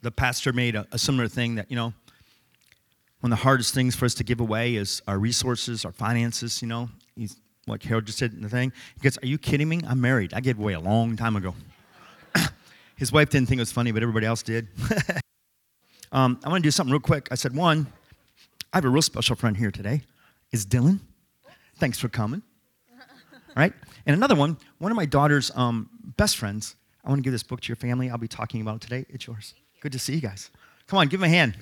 the pastor made a similar thing that, one of the hardest things for us to give away is our resources, our finances, He's, like Harold just said in the thing. He goes, are you kidding me? I'm married. I gave away a long time ago. His wife didn't think it was funny, but everybody else did. I want to do something real quick. I said, one, I have a real special friend here today. It's Dylan. Thanks for coming. Right? And another one of my daughter's best friends. I want to give this book to your family. I'll be talking about it today. It's yours. Good to see you guys. Come on, give him a hand.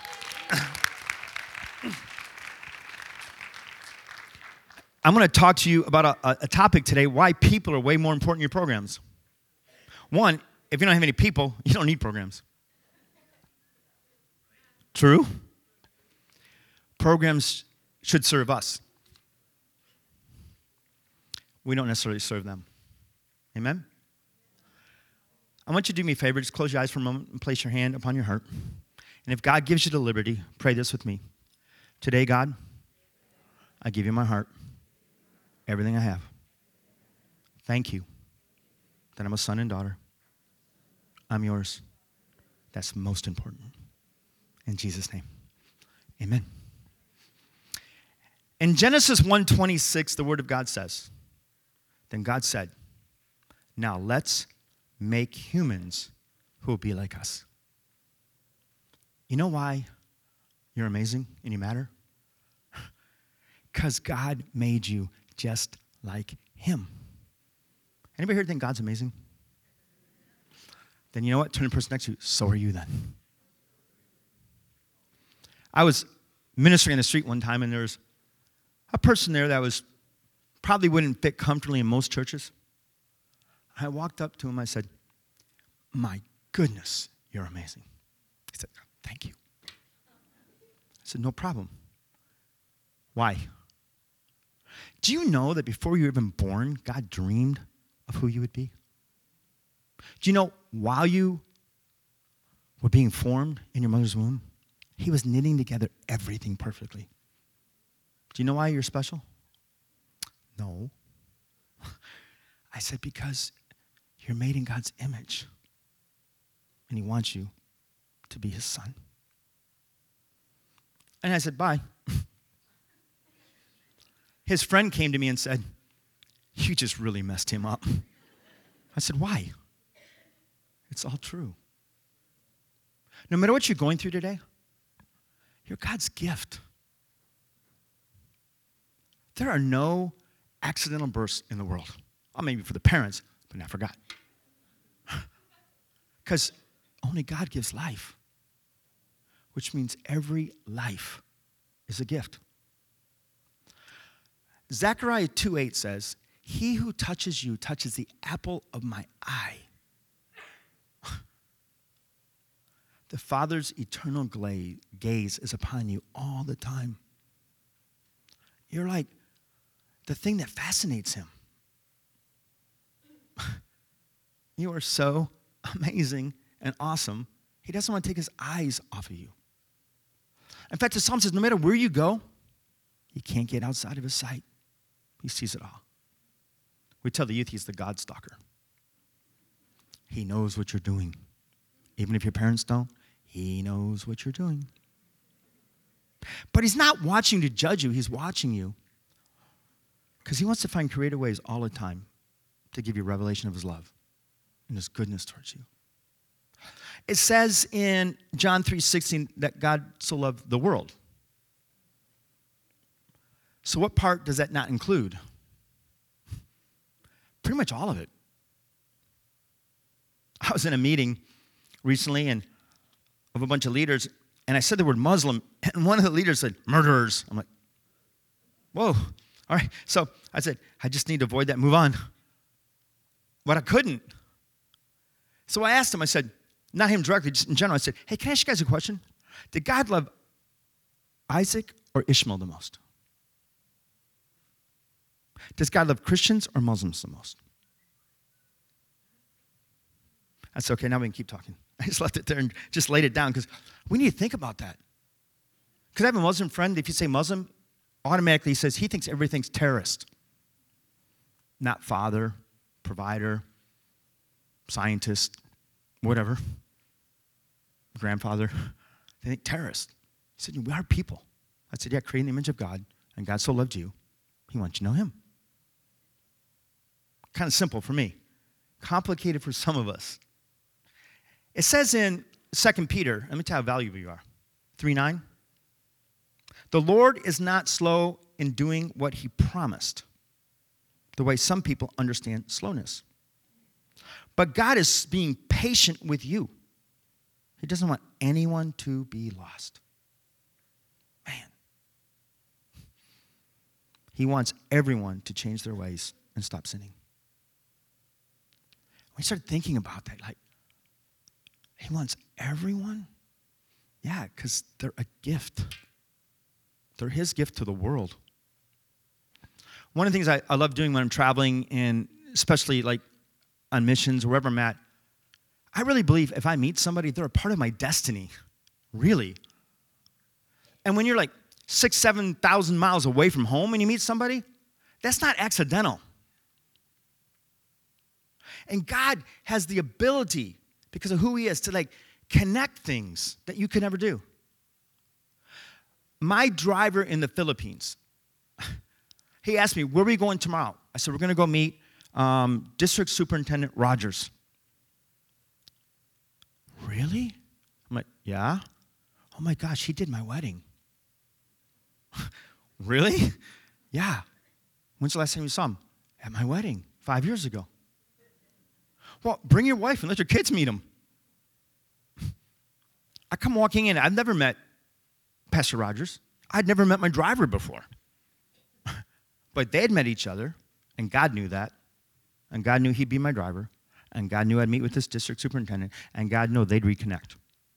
I'm going to talk to you about a topic today, why people are way more important than your programs. One, if you don't have any people, you don't need programs. True? Programs should serve us. We don't necessarily serve them. Amen? I want you to do me a favor. Just close your eyes for a moment and place your hand upon your heart. And if God gives you the liberty, pray this with me. Today, God, I give you my heart, everything I have. Thank you that I'm a son and daughter. I'm yours. That's most important. In Jesus' name, amen. In Genesis 1:26, the Word of God says, then God said, now let's make humans who will be like us. You know why you're amazing and you matter? Because God made you just like Him. Anybody here think God's amazing? Then you know what? Turn to the person next to you. So are you then. I was ministering on the street one time, and there was a person there that was probably wouldn't fit comfortably in most churches. I walked up to him. I said, my goodness, you're amazing. He said, thank you. I said, no problem. Why? Do you know that before you were even born, God dreamed of who you would be? Do you know while you were being formed in your mother's womb, He was knitting together everything perfectly? Do you know why you're special? No. I said, because you're made in God's image. And He wants you to be His son. And I said, bye. His friend came to me and said, you just really messed him up. I said, why? It's all true. No matter what you're going through today, you're God's gift. There are no accidental births in the world. Well, maybe for the parents, but not for God. Because only God gives life, which means every life is a gift. Zechariah 2:8 says, he who touches you touches the apple of my eye. The Father's eternal gaze is upon you all the time. You're like the thing that fascinates Him. You are so amazing and awesome. He doesn't want to take His eyes off of you. In fact, the Psalm says, no matter where you go, you can't get outside of His sight. He sees it all. We tell the youth He's the God stalker. He knows what you're doing. Even if your parents don't, He knows what you're doing. But He's not watching to judge you. He's watching you because He wants to find creative ways all the time to give you revelation of His love and His goodness towards you. It says in John 3:16 that God so loved the world. So what part does that not include? Pretty much all of it. I was in a meeting recently and of a bunch of leaders, and I said the word Muslim, and one of the leaders said, murderers. I'm like, whoa, all right. So I said, I just need to avoid that, move on. But I couldn't. So I asked him, I said, not him directly, just in general, I said, hey, can I ask you guys a question? Did God love Isaac or Ishmael the most? Does God love Christians or Muslims the most? That's okay, now we can keep talking. I just left it there and just laid it down because we need to think about that. Because I have a Muslim friend, if you say Muslim, automatically he says he thinks everything's terrorist. Not father, provider, scientist, whatever. grandfather. They think terrorist. He said, we are people. I said, yeah, created in the image of God, and God so loved you, he wants you to know him. Kind of simple for me. Complicated for some of us. It says in 2 Peter, let me tell you how valuable you are, 3:9. The Lord is not slow in doing what he promised, the way some people understand slowness. But God is being patient with you. He doesn't want anyone to be lost. Man. He wants everyone to change their ways and stop sinning. We started thinking about that, like, he wants everyone? Yeah, because they're a gift. They're his gift to the world. One of the things I love doing when I'm traveling, and especially like on missions, wherever I'm at, I really believe if I meet somebody, they're a part of my destiny. Really. And when you're like 6,000, 7,000 miles away from home and you meet somebody, that's not accidental. And God has the ability, because of who he is, to like connect things that you could never do. My driver in the Philippines, he asked me, where are we going tomorrow? I said, we're going to go meet District Superintendent Rogers. Really? I'm like, yeah. Oh my gosh, he did my wedding. Really? Yeah. When's the last time you saw him? At my wedding, 5 years ago. Well, bring your wife and let your kids meet him. I come walking in. I've never met Pastor Rogers. I'd never met my driver before. But they had met each other, and God knew that. And God knew he'd be my driver. And God knew I'd meet with this district superintendent. And God knew they'd reconnect.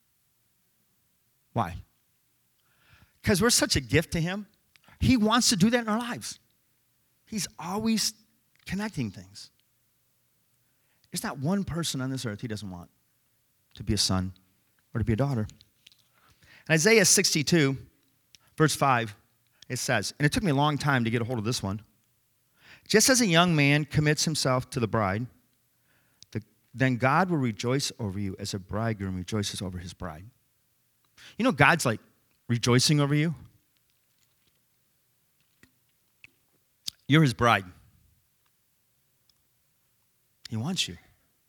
Why? Because we're such a gift to him. He wants to do that in our lives. He's always connecting things. There's not one person on this earth he doesn't want to be a son or to be a daughter. In Isaiah 62, verse 5, it says, and it took me a long time to get a hold of this one, just as a young man commits himself to the bride, then God will rejoice over you as a bridegroom rejoices over his bride. You know, God's like rejoicing over you. You're his bride. He wants you.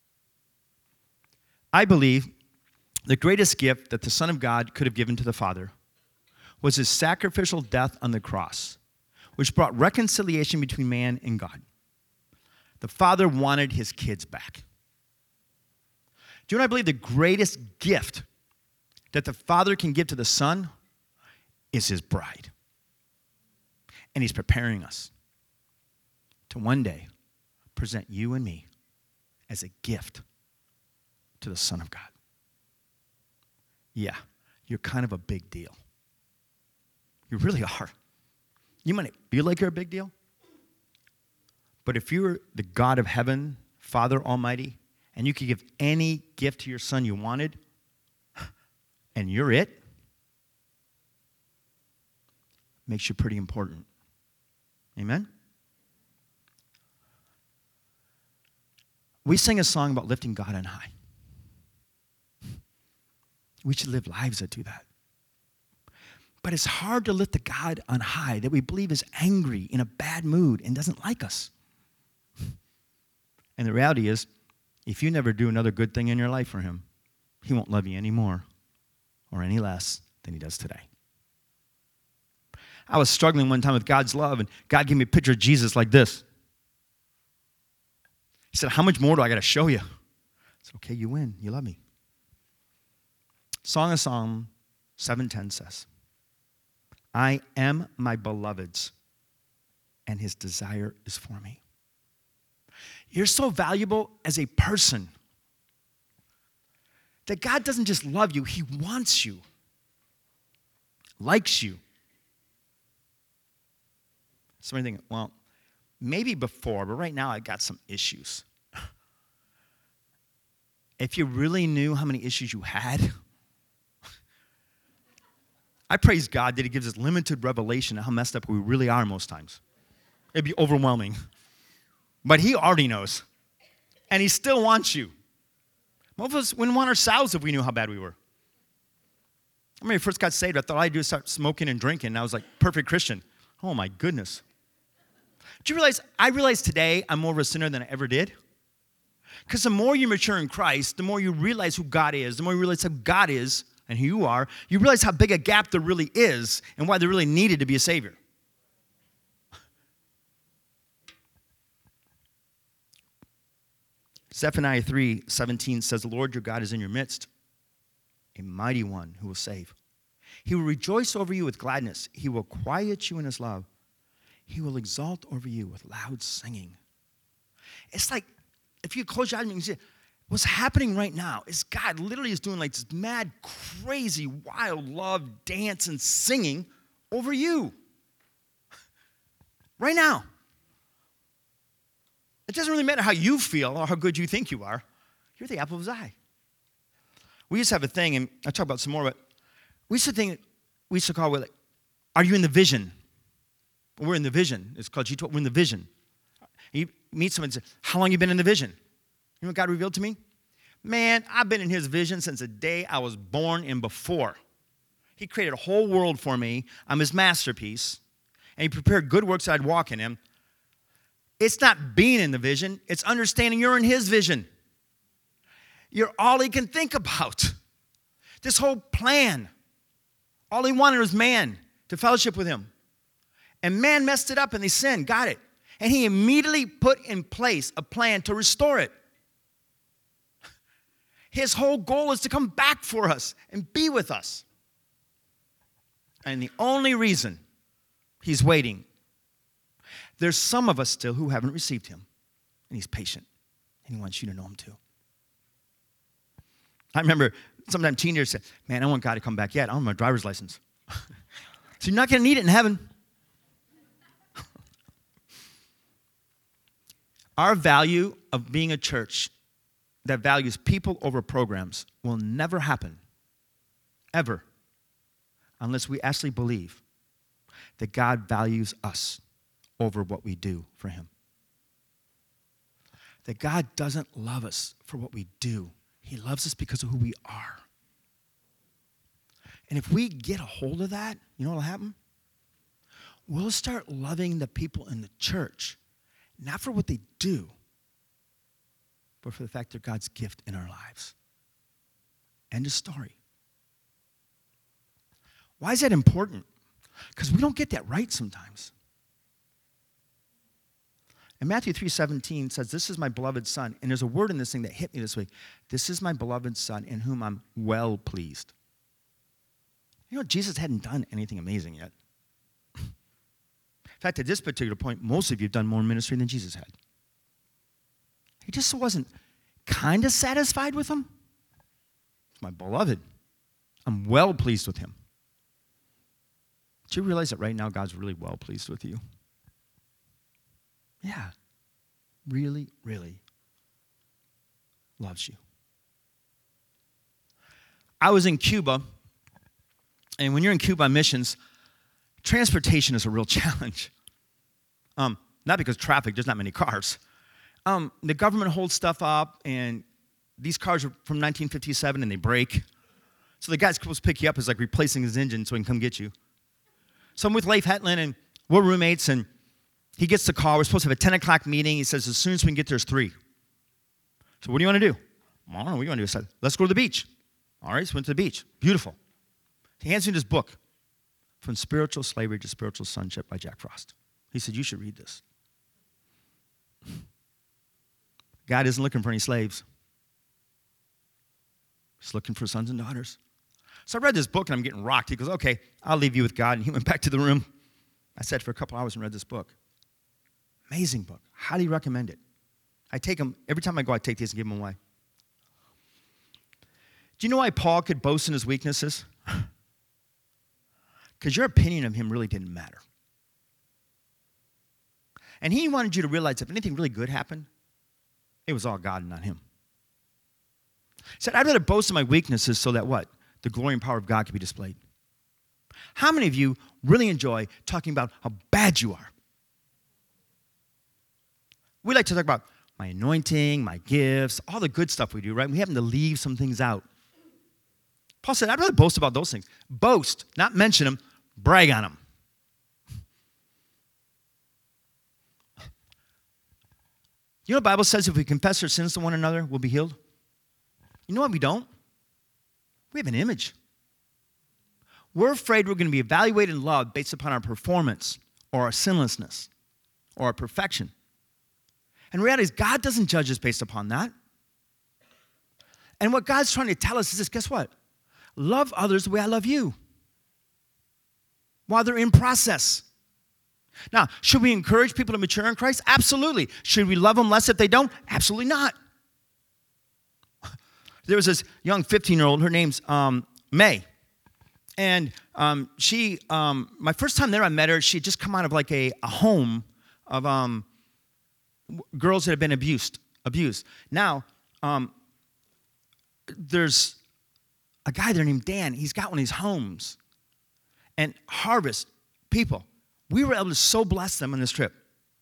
I believe the greatest gift that the Son of God could have given to the Father was his sacrificial death on the cross, which brought reconciliation between man and God. The Father wanted his kids back. Do you know what I believe the greatest gift that the Father can give to the Son is his bride? And he's preparing us to one day present you and me as a gift to the Son of God. Yeah, you're kind of a big deal. You really are. You might feel like you're a big deal, but if you're the God of heaven, Father Almighty, and you could give any gift to your son you wanted, and you're it, makes you pretty important. Amen? We sing a song about lifting God on high. We should live lives that do that. But it's hard to lift the God on high that we believe is angry, in a bad mood, and doesn't like us. And the reality is, if you never do another good thing in your life for him, he won't love you any more or any less than he does today. I was struggling one time with God's love, and God gave me a picture of Jesus like this. He said, how much more do I got to show you? I said, okay, you win. You love me. Song of Psalm 7:10 says, I am my beloved's, and his desire is for me. You're so valuable as a person that God doesn't just love you, he wants you, likes you. Somebody thinking, well, maybe before, but right now I got some issues. If you really knew how many issues you had, I praise God that he gives us limited revelation of how messed up we really are most times. It'd be overwhelming. But he already knows. And he still wants you. Most of us wouldn't want ourselves if we knew how bad we were. When I first got saved, I thought all I do is start smoking and drinking, and I was like, perfect Christian. Oh, my goodness. Do you realize, I realize today I'm more of a sinner than I ever did? Because the more you mature in Christ, the more you realize who God is, the more you realize who God is and who you are, you realize how big a gap there really is and why there really needed to be a Savior. Zephaniah 3:17 says, the Lord your God is in your midst, a mighty one who will save. He will rejoice over you with gladness. He will quiet you in his love. He will exalt over you with loud singing. It's like, if you close your eyes and you can see, what's happening right now is God literally is doing like this mad, crazy, wild love, dance, and singing over you. Right now. It doesn't really matter how you feel or how good you think you are. You're the apple of his eye. We used to have a thing, and I'll talk about some more, but we used to call it, like, are you in the vision? We're in the vision. It's called G12. We're in the vision. You meet someone and say, how long have you been in the vision? You know what God revealed to me? Man, I've been in his vision since the day I was born and before. He created a whole world for me. I'm his masterpiece. And he prepared good works that I'd walk in him. It's not being in the vision. It's understanding you're in his vision. You're all he can think about. This whole plan. All he wanted was man to fellowship with him. And man messed it up and they sinned. Got it. And he immediately put in place a plan to restore it. His whole goal is to come back for us and be with us. And the only reason he's waiting, there's some of us still who haven't received him. And he's patient. And he wants you to know him too. I remember sometimes teenagers say, man, I want God to come back yet. I don't have my driver's license. So you're not going to need it in heaven. Our value of being a church that values people over programs will never happen, ever, unless we actually believe that God values us over what we do for him. That God doesn't love us for what we do. He loves us because of who we are. And if we get a hold of that, you know what will happen? We'll start loving the people in the church, not for what they do, but for the fact they're God's gift in our lives. End of story. Why is that important? Because we don't get that right sometimes. And Matthew 3:17 says, this is my beloved son. And there's a word in this thing that hit me this week. This is my beloved son in whom I'm well pleased. You know, Jesus hadn't done anything amazing yet. In fact, at this particular point, most of you have done more ministry than Jesus had. He just wasn't kind of satisfied with him. It's my beloved. I'm well pleased with him. Do you realize that right now God's really well pleased with you? Yeah. Really, really loves you. I was in Cuba, and when you're in Cuba on missions, transportation is a real challenge. Not because traffic, there's not many cars. The government holds stuff up, and these cars are from 1957, and they break. So the guy's supposed to pick you up is like replacing his engine so he can come get you. So I'm with Leif Hetland, and we're roommates, and he gets the call. We're supposed to have a 10 o'clock meeting. He says, as soon as we can get there, it's 3. So what do you want to do? I don't know. What do you want to do? I said, let's go to the beach. All right, so we went to the beach. Beautiful. He hands me this book, From Spiritual Slavery to Spiritual Sonship by Jack Frost. He said, you should read this. God isn't looking for any slaves. He's looking for sons and daughters. So I read this book, and I'm getting rocked. He goes, okay, I'll leave you with God. And he went back to the room. I sat for a couple hours and read this book. Amazing book. Highly recommend it. I take them, every time I go, I take these and give them away. Do you know why Paul could boast in his weaknesses? Because your opinion of him really didn't matter. And he wanted you to realize if anything really good happened, it was all God and not him. He said, I'd rather boast in my weaknesses so that what? The glory and power of God can be displayed. How many of you really enjoy talking about how bad you are? We like to talk about my anointing, my gifts, all the good stuff we do, right? We happen to leave some things out. Paul said, I'd rather boast about those things. Boast, not mention them, brag on them. You know what the Bible says? If we confess our sins to one another, we'll be healed. You know what we don't? We have an image. We're afraid we're going to be evaluated and loved based upon our performance or our sinlessness or our perfection. And the reality is God doesn't judge us based upon that. And what God's trying to tell us is this, guess what? Love others the way I love you while they're in process. Now, should we encourage people to mature in Christ? Absolutely. Should we love them less if they don't? Absolutely not. There was this young 15-year-old, her name's May. And she, my first time there I met her, she had just come out of like a home of girls that had been abused. Now, there's a guy there named Dan. He's got one of these homes and harvest people. We were able to so bless them on this trip.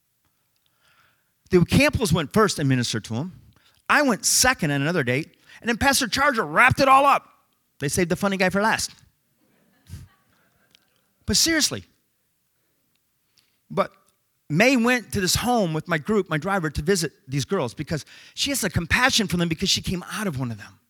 The Campbells went first and ministered to them. I went second on another date. And then Pastor Charger wrapped it all up. They saved the funny guy for last. But seriously. But May went to this home with my group, my driver, to visit these girls because she has a compassion for them because she came out of one of them.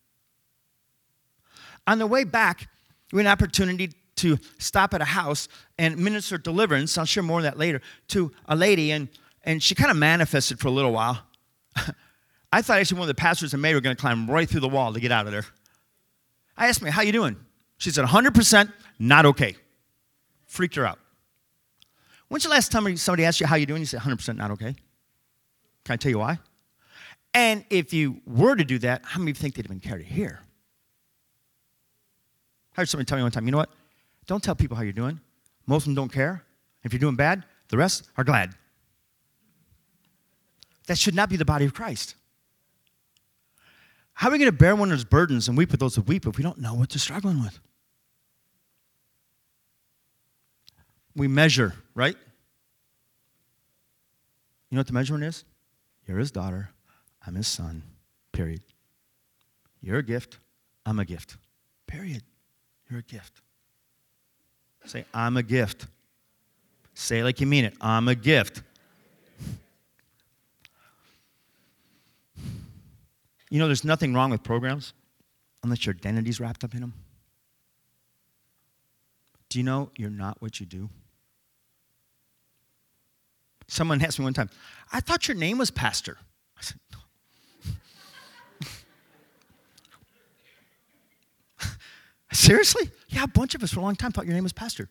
On the way back, we had an opportunity to stop at a house and minister deliverance, I'll share more of that later, to a lady, and she kind of manifested for a little while. I thought actually one of the pastors in May were going to climb right through the wall to get out of there. I asked her, how you doing? She said, 100% not okay. Freaked her out. When's the last time somebody asked you how you doing? You said, 100% not okay. Can I tell you why? And if you were to do that, how many of you think they'd even care to hear? I heard somebody tell me one time, you know what? Don't tell people how you're doing. Most of them don't care. If you're doing bad, the rest are glad. That should not be the body of Christ. How are we going to bear one another's burdens and weep with those who weep if we don't know what they're struggling with? We measure, right? You know what the measurement is? You're his daughter. I'm his son. Period. You're a gift. I'm a gift. Period. You're a gift. Say, I'm a gift. Say it like you mean it. I'm a gift. You know, there's nothing wrong with programs unless your identity's wrapped up in them. Do you know you're not what you do? Someone asked me one time, I thought your name was Pastor. I said, no. Seriously? Yeah, a bunch of us for a long time thought your name was Pastor.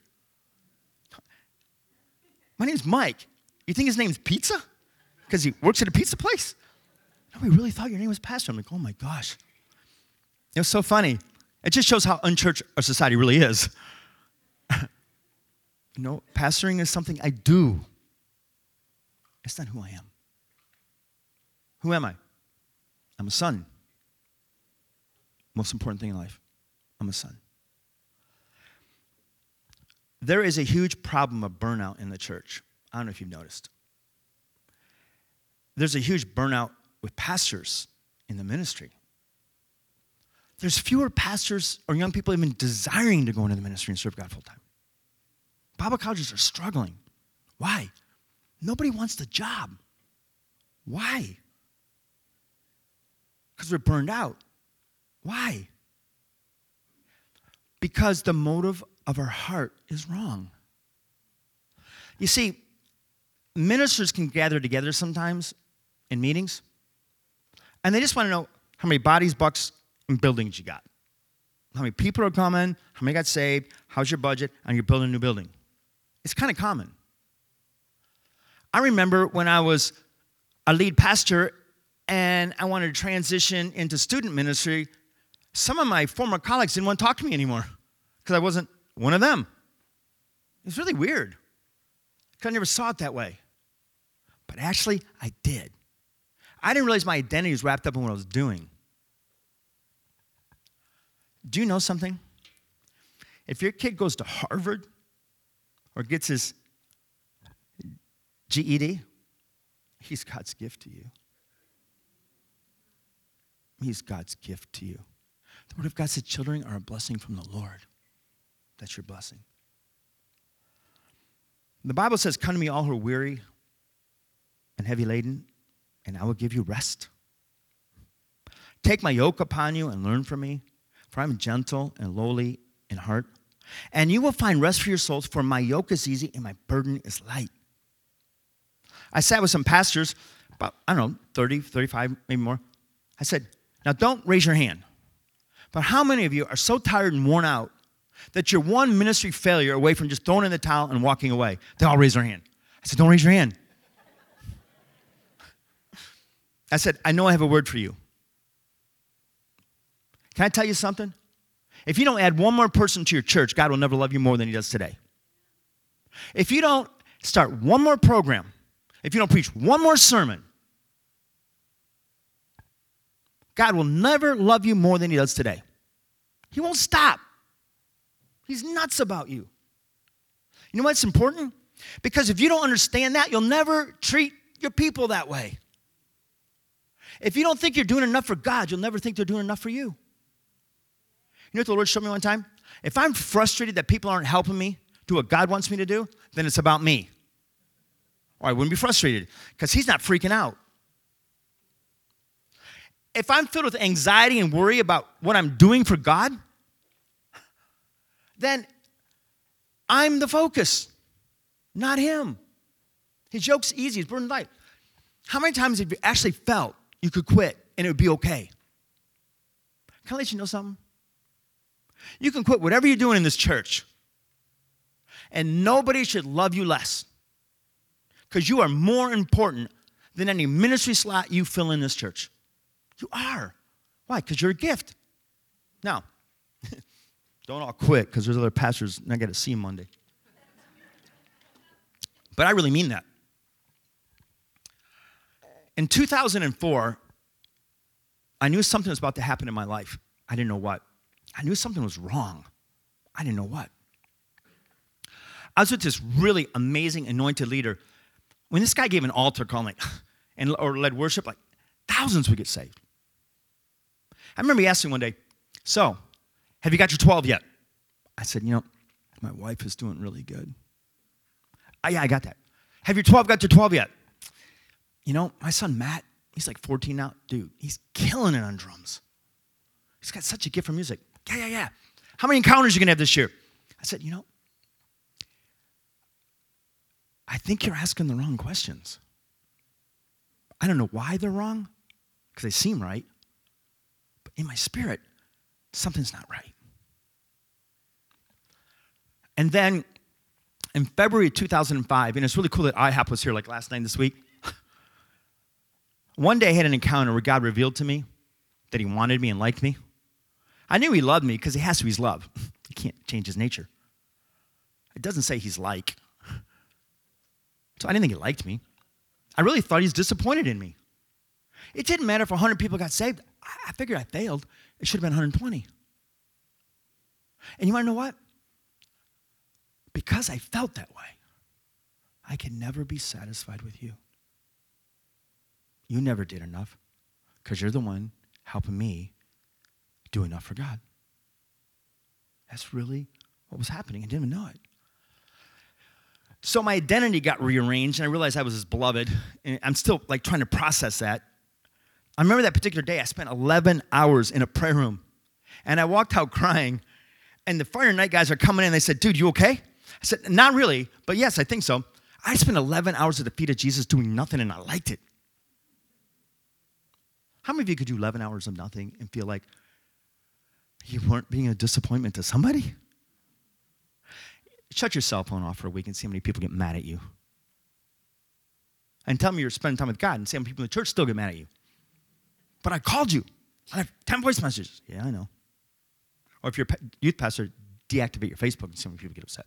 My name's Mike. You think his name's Pizza? Because he works at a pizza place? No, we really thought your name was Pastor. I'm like, oh my gosh. It was so funny. It just shows how unchurched our society really is. You know, pastoring is something I do. It's not who I am. Who am I? I'm a son. Most important thing in life. I'm a son. There is a huge problem of burnout in the church. I don't know if you've noticed. There's a huge burnout with pastors in the ministry. There's fewer pastors or young people even desiring to go into the ministry and serve God full time. Bible colleges are struggling. Why? Nobody wants the job. Why? Because we're burned out. Why? Because the motive of our heart is wrong. You see, ministers can gather together sometimes in meetings, and they just want to know how many bodies, bucks, and buildings you got. How many people are coming, how many got saved, how's your budget, and you're building a new building. It's kind of common. I remember when I was a lead pastor and I wanted to transition into student ministry, some of my former colleagues didn't want to talk to me anymore because I wasn't one of them. It was really weird because I never saw it that way. But actually, I did. I didn't realize my identity was wrapped up in what I was doing. Do you know something? If your kid goes to Harvard or gets his GED, he's God's gift to you. He's God's gift to you. The Word of God said children are a blessing from the Lord. That's your blessing. The Bible says, come to me all who are weary and heavy laden, and I will give you rest. Take my yoke upon you and learn from me, for I am gentle and lowly in heart. And you will find rest for your souls, for my yoke is easy and my burden is light. I sat with some pastors, about, 30, 35, maybe more. I said, now don't raise your hand, but how many of you are so tired and worn out that you're one ministry failure away from just throwing in the towel and walking away? They all raise their hand. I said, don't raise your hand. I said, I know I have a word for you. Can I tell you something? If you don't add one more person to your church, God will never love you more than he does today. If you don't start one more program, if you don't preach one more sermon, God will never love you more than he does today. He won't stop. He's nuts about you. You know what's important? Because if you don't understand that, you'll never treat your people that way. If you don't think you're doing enough for God, you'll never think they're doing enough for you. You know what the Lord showed me one time? If I'm frustrated that people aren't helping me do what God wants me to do, then it's about me. Or I wouldn't be frustrated because he's not freaking out. If I'm filled with anxiety and worry about what I'm doing for God, then I'm the focus, not him. His yoke's easy, his burden light. How many times have you actually felt you could quit and it would be okay? Can I let you know something? You can quit whatever you're doing in this church, and nobody should love you less because you are more important than any ministry slot you fill in this church. You are. Why? Because you're a gift. Now, don't all quit because there's other pastors and I got to see them Monday. But I really mean that. In 2004, I knew something was about to happen in my life. I didn't know what. I knew something was wrong. I didn't know what. I was with this really amazing anointed leader. When this guy gave an altar call or led worship, thousands would get saved. I remember he asked me one day, so, have you got your 12 yet? I said, my wife is doing really good. Yeah, I got that. Have your 12 got your 12 yet? My son Matt, he's like 14 now. Dude, he's killing it on drums. He's got such a gift for music. Yeah. How many encounters are you going to have this year? I said, I think you're asking the wrong questions. I don't know why they're wrong, because they seem right. But in my spirit, something's not right. And then in February 2005, and it's really cool that IHOP was here last night this week. One day I had an encounter where God revealed to me that he wanted me and liked me. I knew he loved me because he has to. He's love. He can't change his nature. It doesn't say he's like. So I didn't think he liked me. I really thought he was disappointed in me. It didn't matter if 100 people got saved. I figured I failed. It should have been 120. And you want to know what? Because I felt that way, I can never be satisfied with you. You never did enough because you're the one helping me do enough for God. That's really what was happening. I didn't even know it. So my identity got rearranged, and I realized I was his beloved, and I'm still trying to process that. I remember that particular day, I spent 11 hours in a prayer room, and I walked out crying, and the Friday night guys are coming in, and they said, dude, you okay? I said, not really, but yes, I think so. I spent 11 hours at the feet of Jesus doing nothing, and I liked it. How many of you could do 11 hours of nothing and feel like you weren't being a disappointment to somebody? Shut your cell phone off for a week and see how many people get mad at you. And tell me you're spending time with God and see how many people in the church still get mad at you. But I called you. I have 10 voice messages. Yeah, I know. Or if you're a youth pastor, deactivate your Facebook and see how many people get upset.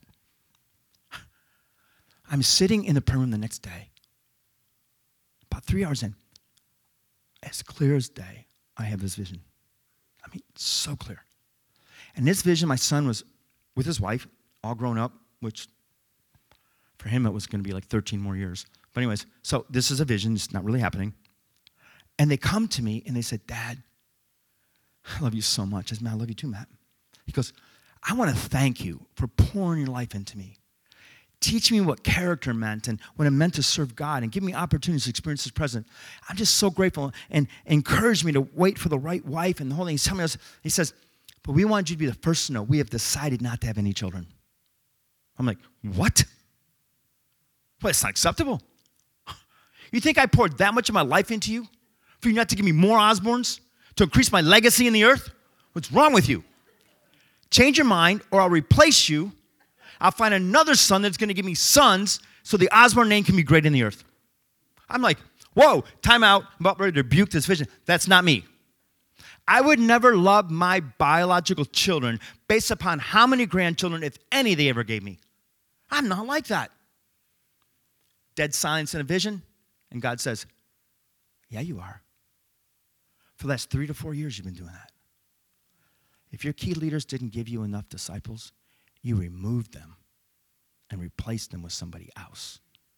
I'm sitting in the prayer room the next day, about 3 hours in, as clear as day, I have this vision. So clear. And this vision, my son was with his wife, all grown up, which for him it was going to be 13 more years. But anyways, so this is a vision. It's not really happening. And they come to me and they said, Dad, I love you so much. I said, man, I love you too, Matt. He goes, I want to thank you for pouring your life into me. Teach me what character meant and what it meant to serve God and give me opportunities to experience His presence. I'm just so grateful and encouraged me to wait for the right wife and the whole thing. He's telling us, he says, but we want you to be the first to know we have decided not to have any children. I'm like, what? Well, it's not acceptable. You think I poured that much of my life into you for you not to give me more Osborns to increase my legacy in the earth? What's wrong with you? Change your mind or I'll replace you. I'll find another son that's going to give me sons so the Osborn name can be great in the earth. I'm like, whoa, time out. I'm about ready to rebuke this vision. That's not me. I would never love my biological children based upon how many grandchildren, if any, they ever gave me. I'm not like that. Dead silence in a vision, and God says, yeah, you are. For the last 3 to 4 years, you've been doing that. If your key leaders didn't give you enough disciples, you removed them and replaced them with somebody else.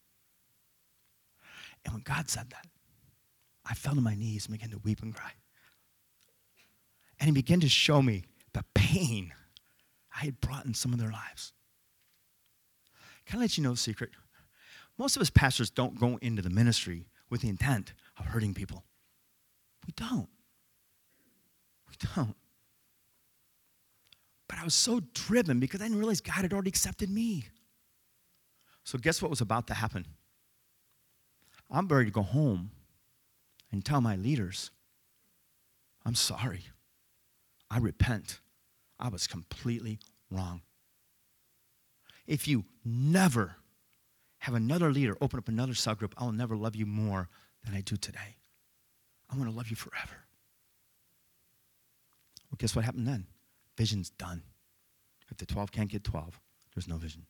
And when God said that, I fell to my knees and began to weep and cry. And He began to show me the pain I had brought in some of their lives. Can I let you know a secret? Most of us pastors don't go into the ministry with the intent of hurting people. We don't. We don't. But I was so driven because I didn't realize God had already accepted me. So guess what was about to happen? I'm ready to go home and tell my leaders, I'm sorry. I repent. I was completely wrong. If you never have another leader open up another cell group, I will never love you more than I do today. I want to love you forever. Well, guess what happened then? Vision's done. If the 12 can't get 12, there's no vision.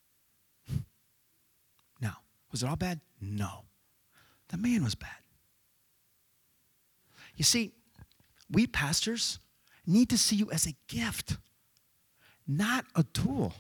Now, was it all bad? No. The man was bad. You see, we pastors need to see you as a gift, not a tool.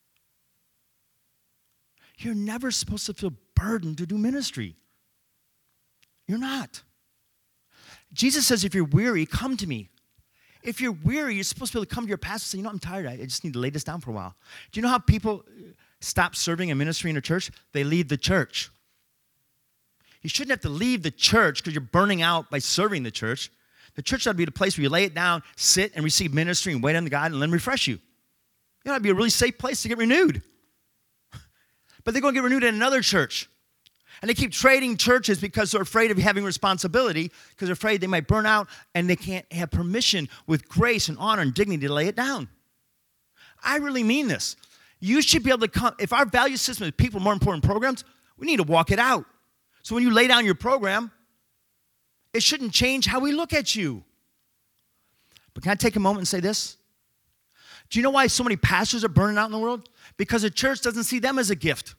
You're never supposed to feel burdened to do ministry. You're not. Jesus says, if you're weary, come to me. If you're weary, you're supposed to be able to come to your pastor and say, you know, I'm tired. I just need to lay this down for a while. Do you know how people stop serving and ministry in a church? They leave the church. You shouldn't have to leave the church because you're burning out by serving the church. The church ought to be the place where you lay it down, sit, and receive ministry and wait on God and let Him refresh you. It ought to be a really safe place to get renewed. But they're going to get renewed in another church. And they keep trading churches because they're afraid of having responsibility, because they're afraid they might burn out and they can't have permission with grace and honor and dignity to lay it down. I really mean this. You should be able to come. If our value system is people more important programs, we need to walk it out. So when you lay down your program, it shouldn't change how we look at you. But can I take a moment and say this? Do you know why so many pastors are burning out in the world? Because the church doesn't see them as a gift.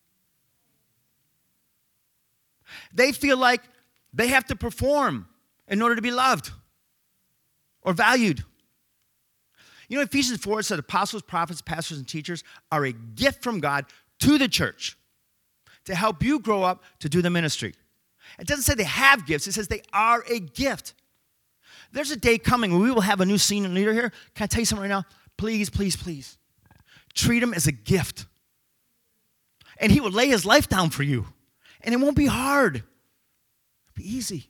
They feel like they have to perform in order to be loved or valued. You know, Ephesians 4 said apostles, prophets, pastors, and teachers are a gift from God to the church to help you grow up to do the ministry. It doesn't say they have gifts. It says they are a gift. There's a day coming when we will have a new senior leader here. Can I tell you something right now? Please, please, please. Treat him as a gift. And he will lay his life down for you. And it won't be hard. It'll be easy.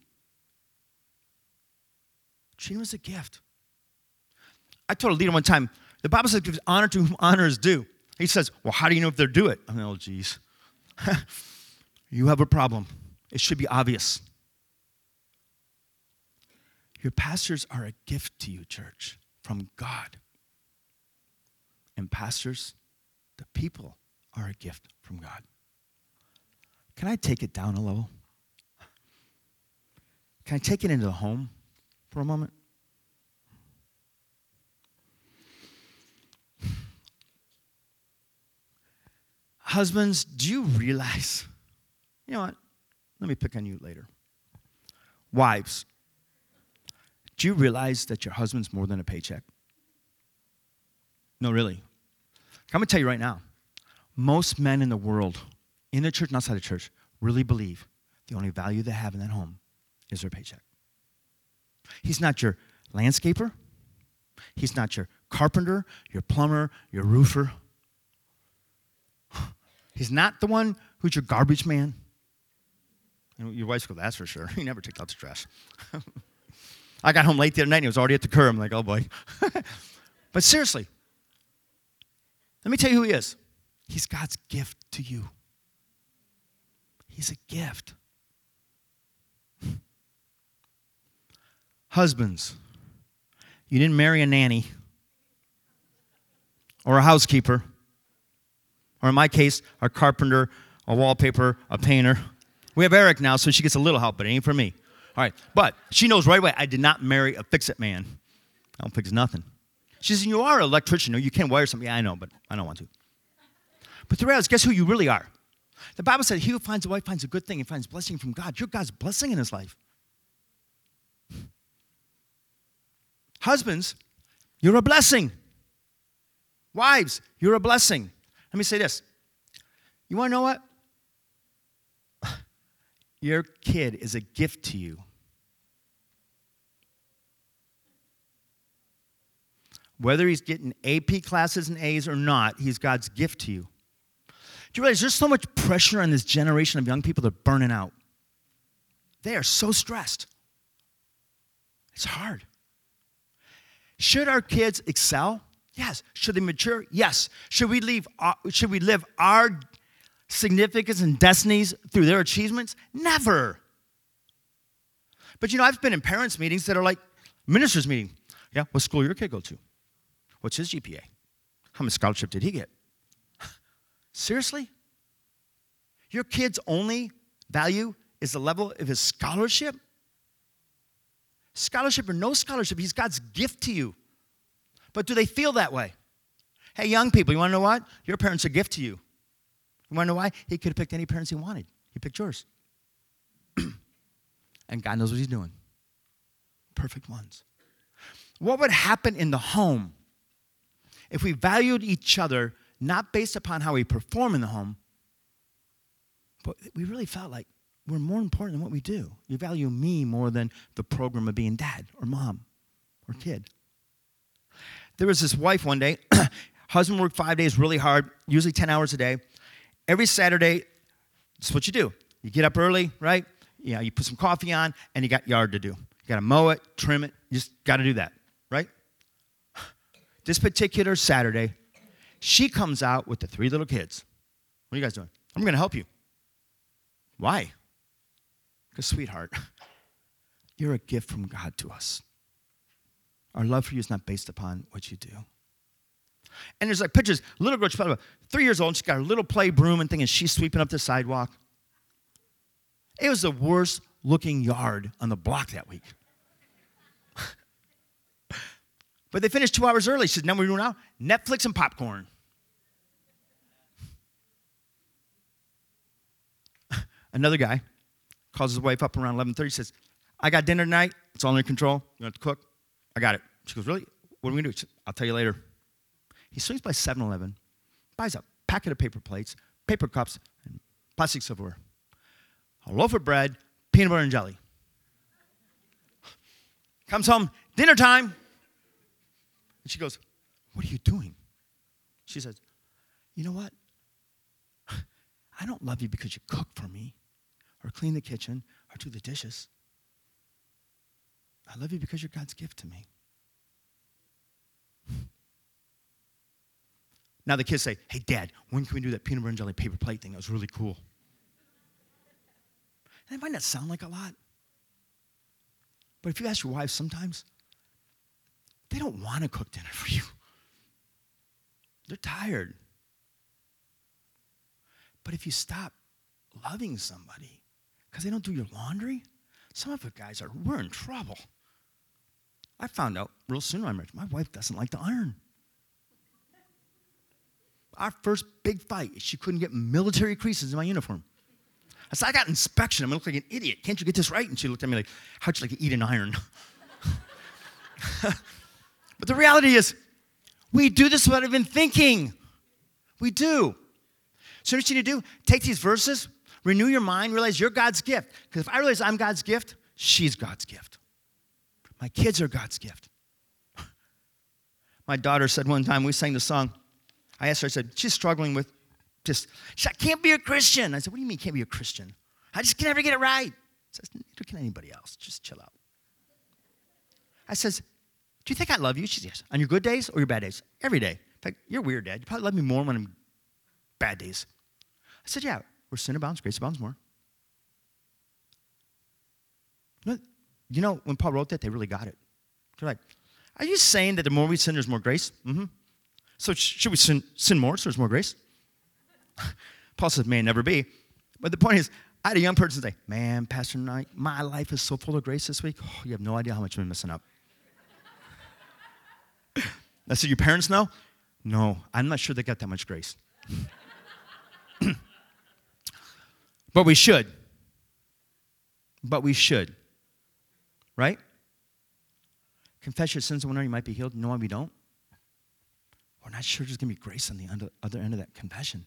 Treat him as a gift. I told a leader one time, the Bible says give honor to whom honor is due. He says, well, how do you know if they're due it? I'm like, oh, geez. You have a problem. It should be obvious. Your pastors are a gift to you, church, from God. And pastors, the people, are a gift from God. Can I take it down a level? Can I take it into the home for a moment? Husbands, do you realize? You know what? Let me pick on you later. Wives, do you realize that your husband's more than a paycheck? No, really. I'm going to tell you right now, most men in the world, in the church and outside the church, really believe the only value they have in that home is their paycheck. He's not your landscaper. He's not your carpenter, your plumber, your roofer. He's not the one who's your garbage man. Your wife's go, that's for sure. He never takes out the trash. I got home late the other night and he was already at the curb. I'm like, oh boy. But seriously, let me tell you who he is. He's God's gift to you. He's a gift. Husbands, you didn't marry a nanny or a housekeeper, or in my case, a carpenter, a wallpaper, a painter. We have Eric now, so she gets a little help, but it ain't for me. All right, but she knows right away, I did not marry a fix-it man. I don't fix nothing. She says, you are an electrician. You can't wire something. Yeah, I know, but I don't want to. But the reality is, guess who you really are? The Bible says, he who finds a wife finds a good thing and finds blessing from God. You're God's blessing in his life. Husbands, you're a blessing. Wives, you're a blessing. Let me say this. You want to know what? Your kid is a gift to you. Whether he's getting AP classes and A's or not, he's God's gift to you. Do you realize there's so much pressure on this generation of young people that are burning out? They are so stressed. It's hard. Should our kids excel? Yes. Should they mature? Yes. Should we live our significance and destinies through their achievements? Never. But I've been in parents' meetings that are like ministers' meeting. Yeah, what school your kid go to? What's his GPA? How much scholarship did he get? Seriously? Your kid's only value is the level of his scholarship? Scholarship or no scholarship, he's God's gift to you. But do they feel that way? Hey, young people, you want to know what? Your parents are a gift to you. You want to know why? He could have picked any parents he wanted. He picked yours. And God knows what he's doing. Perfect ones. What would happen in the home if we valued each other not based upon how we perform in the home, but we really felt like we're more important than what we do. You value me more than the program of being dad or mom or kid. There was this wife one day. Husband worked 5 days really hard, usually 10 hours a day. Every Saturday, this is what you do. You get up early, right? You put some coffee on, and you got yard to do. You got to mow it, trim it. You just got to do that, right? This particular Saturday, she comes out with the 3 little kids. What are you guys doing? I'm going to help you. Why? Because, sweetheart, you're a gift from God to us. Our love for you is not based upon what you do. And there's like pictures. Little girl, she's probably about 3 years old, and she's got her little play broom and thing, and she's sweeping up the sidewalk. It was the worst looking yard on the block that week. But they finished 2 hours early. She said, "Now what are we doing now? Netflix and popcorn." Another guy calls his wife up around 11:30. Says, "I got dinner tonight. It's all under control. You want to cook? I got it." She goes, "Really? What are we going to do?" She said, "I'll tell you later." He swings by 7-Eleven, buys a packet of paper plates, paper cups, and plastic silverware. A loaf of bread, peanut butter and jelly. Comes home, dinner time. And she goes, "What are you doing?" She says, "You know what? I don't love you because you cook for me or clean the kitchen or do the dishes. I love you because you're God's gift to me." Now the kids say, "Hey, Dad, when can we do that peanut butter and jelly paper plate thing? That was really cool." And it might not sound like a lot. But if you ask your wives sometimes, they don't want to cook dinner for you. They're tired. But if you stop loving somebody because they don't do your laundry, some of you guys we're in trouble. I found out real soon in my marriage, my wife doesn't like to iron. Our first big fight is she couldn't get military creases in my uniform. I said, "I got inspection. I'm going to look like an idiot. Can't you get this right?" And she looked at me like, "How'd you like to eat an iron?" But the reality is, we do this without even thinking. We do. So what you need to do, take these verses, renew your mind, realize you're God's gift. Because if I realize I'm God's gift, she's God's gift. My kids are God's gift. My daughter said one time, we sang the song. I asked her, I said, she's struggling with she said, I can't be a Christian. I said, what do you mean can't be a Christian? I just can never get it right. She says, neither can anybody else. Just chill out. I says, do you think I love you? She says, yes. On your good days or your bad days? Every day. In fact, you're weird, Dad. You probably love me more when I'm bad days. I said, yeah, where sin abounds, grace abounds more. You know, when Paul wrote that, they really got it. They're like, are you saying that the more we sin, there's more grace? Mm-hmm. So should we sin more so there's more grace? Paul says, may it never be. But the point is, I had a young person say, man, Pastor Knight, my life is so full of grace this week. Oh, you have no idea how much I've been messing up. I said, your parents know? No, I'm not sure they got that much grace. But we should. But we should. Right? Confess your sins to one another, you might be healed. No, we don't. We're not sure there's going to be grace on the other end of that confession.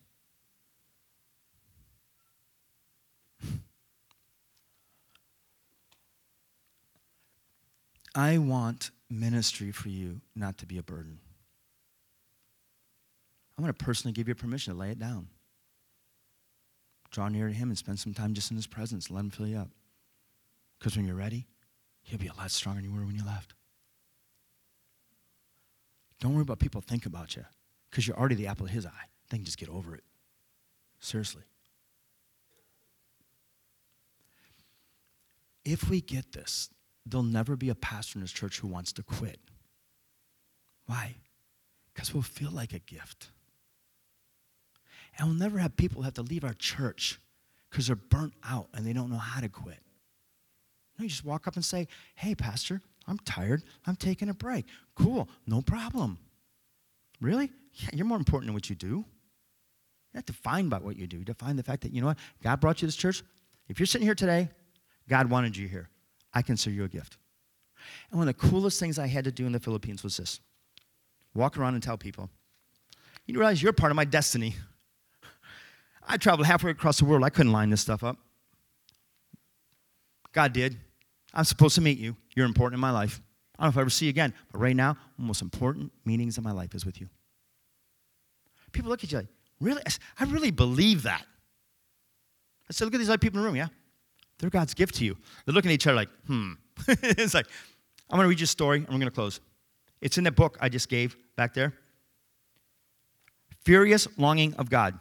I want ministry for you not to be a burden. I want to personally give you permission to lay it down. Draw near to him and spend some time just in his presence. Let him fill you up. Because when you're ready, he'll be a lot stronger than you were when you left. Don't worry about people think about you. Because you're already the apple of his eye. They can just get over it. Seriously. If we get this, there'll never be a pastor in this church who wants to quit. Why? Because we'll feel like a gift. And we'll never have people have to leave our church because they're burnt out and they don't know how to quit. No, you just walk up and say, hey, pastor, I'm tired. I'm taking a break. Cool, no problem. Really? Yeah, you're more important than what you do. You're not defined by what you do. Define the fact that, you know what? God brought you to this church. If you're sitting here today, God wanted you here. I consider you a gift. And one of the coolest things I had to do in the Philippines was this. Walk around and tell people, you realize you're part of my destiny. I traveled halfway across the world. I couldn't line this stuff up. God did. I'm supposed to meet you. You're important in my life. I don't know if I ever see you again, but right now, one of the most important meetings of my life is with you. People look at you like, really? I really believe that. I said, look at these other people in the room, yeah? They're God's gift to you. They're looking at each other like, It's like, I'm going to read you a story, and we're going to close. It's in that book I just gave back there. Furious Longing of God.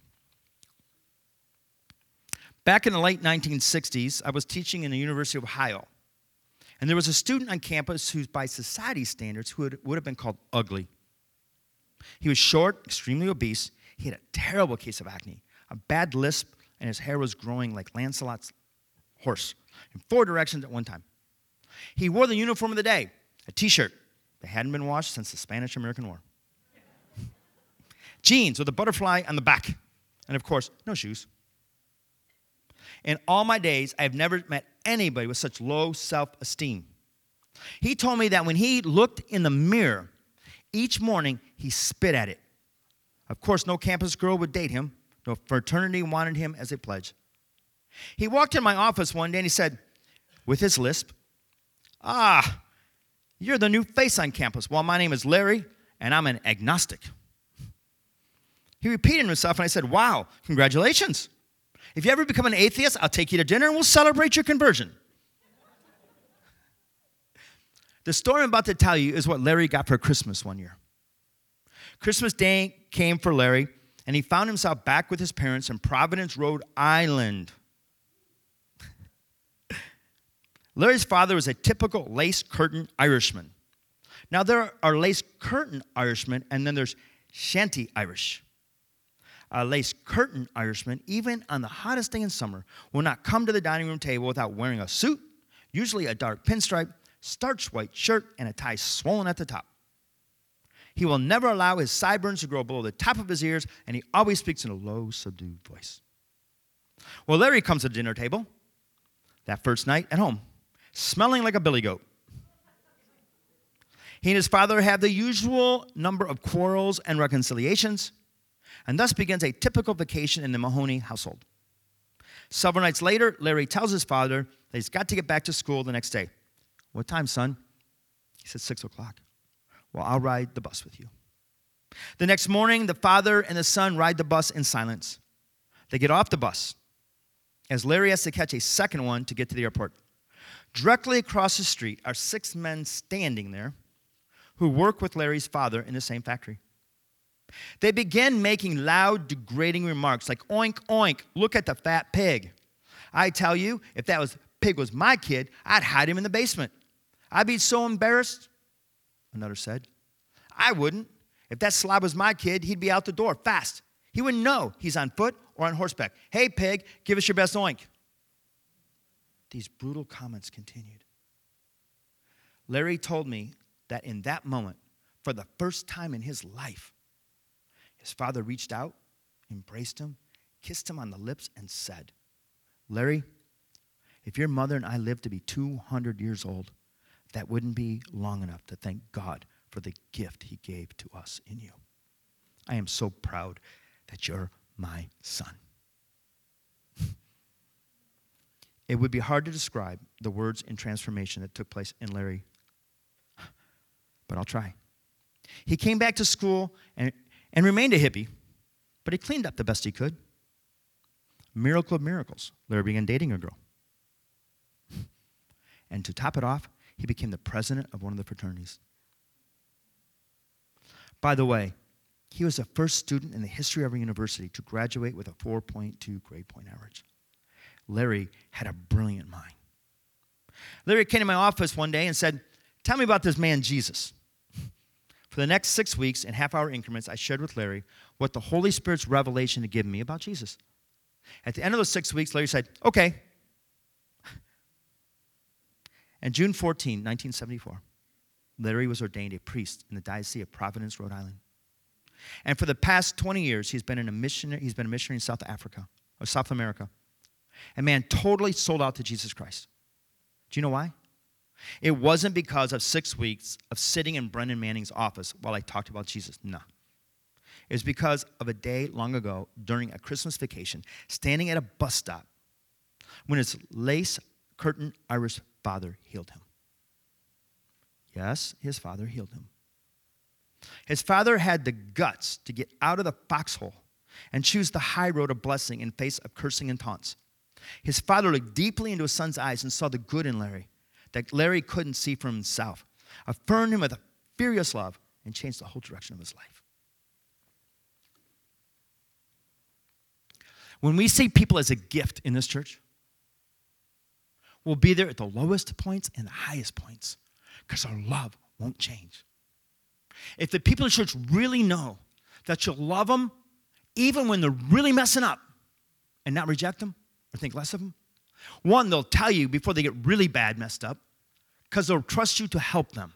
Back in the late 1960s, I was teaching in the University of Ohio. And there was a student on campus who, by society standards, would have been called ugly. He was short, extremely obese. He had a terrible case of acne, a bad lisp, and his hair was growing like Lancelot's horse in 4 directions at one time. He wore the uniform of the day, a T-shirt that hadn't been washed since the Spanish-American War. Jeans with a butterfly on the back. And, of course, no shoes. In all my days, I have never met anybody with such low self-esteem. He told me that when he looked in the mirror, each morning he spit at it. Of course, no campus girl would date him. No fraternity wanted him as a pledge. He walked in my office one day and he said, with his lisp, you're the new face on campus. Well, my name is Larry, and I'm an agnostic. He repeated himself, and I said, wow, congratulations. If you ever become an atheist, I'll take you to dinner, and we'll celebrate your conversion. The story I'm about to tell you is what Larry got for Christmas one year. Christmas Day came for Larry, and he found himself back with his parents in Providence, Rhode Island. Larry's father was a typical lace curtain Irishman. Now, there are lace curtain Irishmen, and then there's shanty Irish. A lace curtain Irishman, even on the hottest day in summer, will not come to the dining room table without wearing a suit, usually a dark pinstripe, starched white shirt, and a tie swollen at the top. He will never allow his sideburns to grow below the top of his ears, and he always speaks in a low, subdued voice. Well, Larry comes to the dinner table that first night at home, smelling like a billy goat. He and his father have the usual number of quarrels and reconciliations, and thus begins a typical vacation in the Mahoney household. Several nights later, Larry tells his father that he's got to get back to school the next day. What time, son? He said, 6 o'clock. Well, I'll ride the bus with you. The next morning, the father and the son ride the bus in silence. They get off the bus as Larry has to catch a second one to get to the airport. Directly across the street are 6 men standing there who work with Larry's father in the same factory. They begin making loud, degrading remarks like, oink, oink, look at the fat pig. I tell you, if that pig was my kid, I'd hide him in the basement. I'd be so embarrassed, another said. I wouldn't. If that slob was my kid, he'd be out the door fast. He wouldn't know he's on foot or on horseback. Hey, pig, give us your best oink. These brutal comments continued. Larry told me that in that moment, for the first time in his life, his father reached out, embraced him, kissed him on the lips, and said, Larry, if your mother and I lived to be 200 years old, that wouldn't be long enough to thank God for the gift he gave to us in you. I am so proud that you're my son. It would be hard to describe the words and transformation that took place in Larry, but I'll try. He came back to school and remained a hippie, but he cleaned up the best he could. Miracle of miracles, Larry began dating a girl. And to top it off, he became the president of one of the fraternities. By the way, he was the first student in the history of our university to graduate with a 4.2 grade point average. Larry had a brilliant mind. Larry came to my office one day and said, tell me about this man, Jesus. For the next 6 weeks, in half-hour increments, I shared with Larry what the Holy Spirit's revelation had given me about Jesus. At the end of those 6 weeks, Larry said, okay. And June 14, 1974, Larry was ordained a priest in the Diocese of Providence, Rhode Island. And for the past 20 years, he's been a missionary in South America. A man totally sold out to Jesus Christ. Do you know why? It wasn't because of 6 weeks of sitting in Brendan Manning's office while I talked about Jesus. No. It was because of a day long ago during a Christmas vacation, standing at a bus stop, when his lace curtain Irish father healed him. Yes, his father healed him. His father had the guts to get out of the foxhole and choose the high road of blessing in face of cursing and taunts. His father looked deeply into his son's eyes and saw the good in Larry that Larry couldn't see for himself, affirmed him with a furious love, and changed the whole direction of his life. When we see people as a gift in this church, we'll be there at the lowest points and the highest points because our love won't change. If the people in church really know that you'll love them even when they're really messing up and not reject them or think less of them, one, they'll tell you before they get really bad messed up because they'll trust you to help them.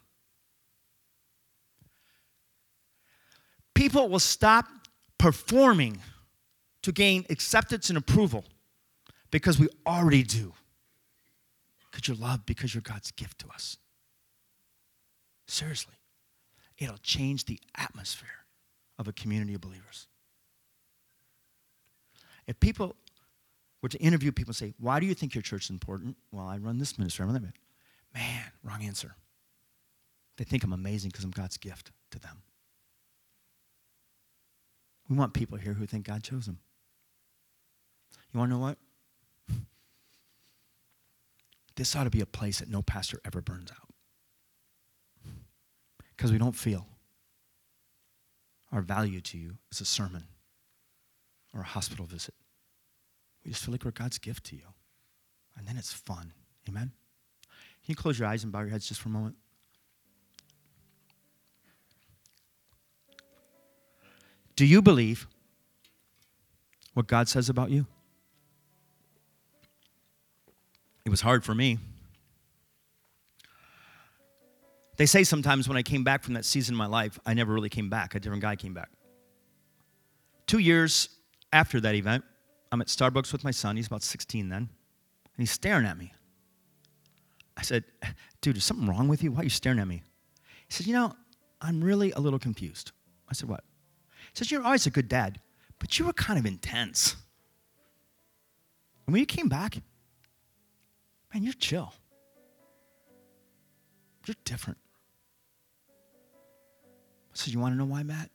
People will stop performing to gain acceptance and approval because we already do. Because you're loved, because you're God's gift to us. Seriously. It'll change the atmosphere of a community of believers. If people were to interview people and say, why do you think your church is important? Well, I run this ministry, I run that ministry. Man, wrong answer. They think I'm amazing because I'm God's gift to them. We want people here who think God chose them. You want to know what? This ought to be a place that no pastor ever burns out. Because we don't feel our value to you is a sermon or a hospital visit. We just feel like we're God's gift to you. And then it's fun. Amen? Can you close your eyes and bow your heads just for a moment? Do you believe what God says about you? It was hard for me. They say sometimes when I came back from that season in my life, I never really came back. A different guy came back. 2 years after that event, I'm at Starbucks with my son. He's about 16 then. And he's staring at me. I said, dude, is something wrong with you? Why are you staring at me? He said, I'm really a little confused. I said, what? He said, you're always a good dad, but you were kind of intense. And when you came back, man, you're chill. You're different. So you want to know why, Matt?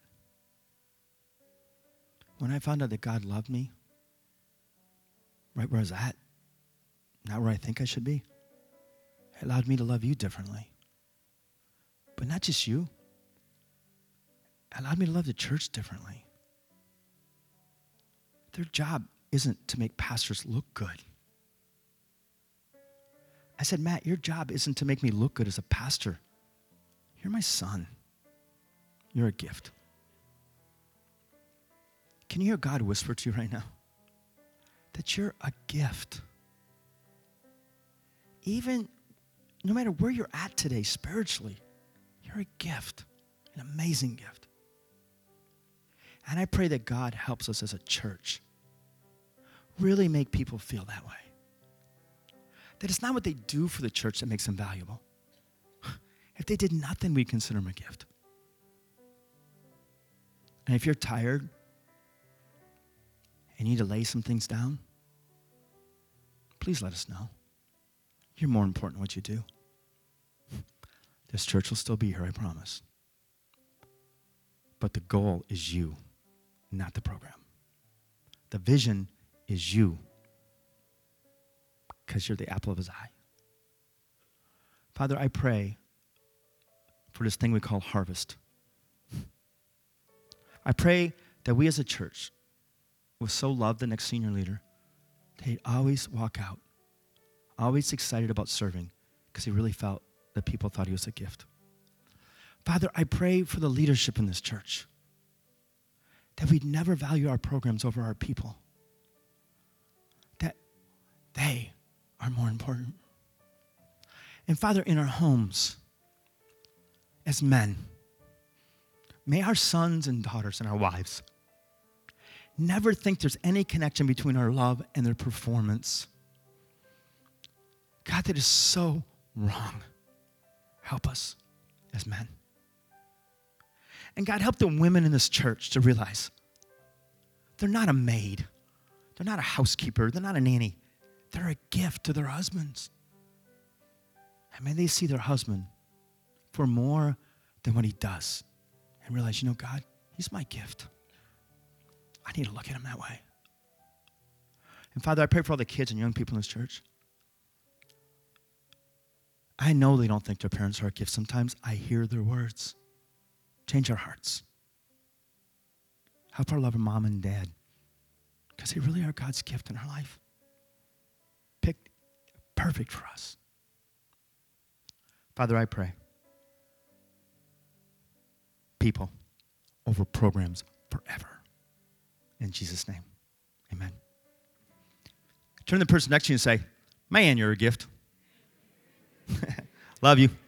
When I found out that God loved me, right where I was at, not where I think I should be, it allowed me to love you differently. But not just you. It allowed me to love the church differently. Their job isn't to make pastors look good. I said, Matt, your job isn't to make me look good as a pastor. You're my son. You're a gift. Can you hear God whisper to you right now? That you're a gift. Even no matter where you're at today spiritually, you're a gift, an amazing gift. And I pray that God helps us as a church really make people feel that way. That it's not what they do for the church that makes them valuable. If they did nothing, we'd consider them a gift. And if you're tired and you need to lay some things down, please let us know. You're more important than what you do. This church will still be here, I promise. But the goal is you, not the program. The vision is you, because you're the apple of his eye. Father, I pray for this thing we call harvest. I pray that we as a church will so love the next senior leader that he'd always walk out, always excited about serving, because he really felt that people thought he was a gift. Father, I pray for the leadership in this church, that we'd never value our programs over our people, that they are more important. And Father, in our homes, as men, may our sons and daughters and our wives never think there's any connection between our love and their performance. God, that is so wrong. Help us as men. And God, help the women in this church to realize they're not a maid. They're not a housekeeper. They're not a nanny. They're a gift to their husbands. And may they see their husband for more than what he does and realize, you know, God, he's my gift. I need to look at him that way. And Father, I pray for all the kids and young people in this church. I know they don't think their parents are a gift. Sometimes I hear their words. Change our hearts. Help our loving mom and dad, because they really are God's gift in our life. Picked perfect for us. Father, I pray. People over programs forever. In Jesus' name, amen. Turn to the person next to you and say, man, you're a gift. Love you.